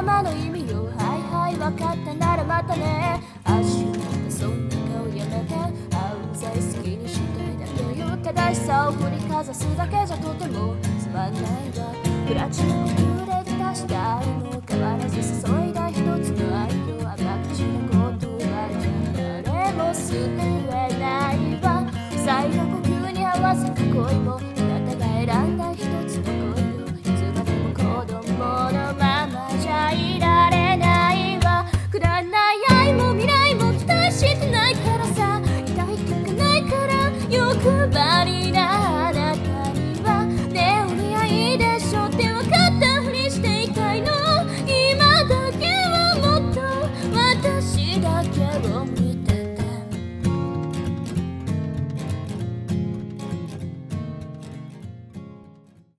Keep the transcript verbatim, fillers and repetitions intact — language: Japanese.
葉の意味をはいはい分かったならまたね。足元そんな顔やめて、犯罪好きにしたいだけいう正しさを振りかざすだけじゃとてもつまんないわ。プラチナの揺れで出した愛も変わらず注いだ一つの愛を甘口な言葉じゃ誰も救えないわ。最後呼吸に合わせた恋もあなたが選んだ一つの恋をいつまでも子供のままじゃいられないわ。くだらない愛も未来も期待してないからさ、痛いとかないから欲張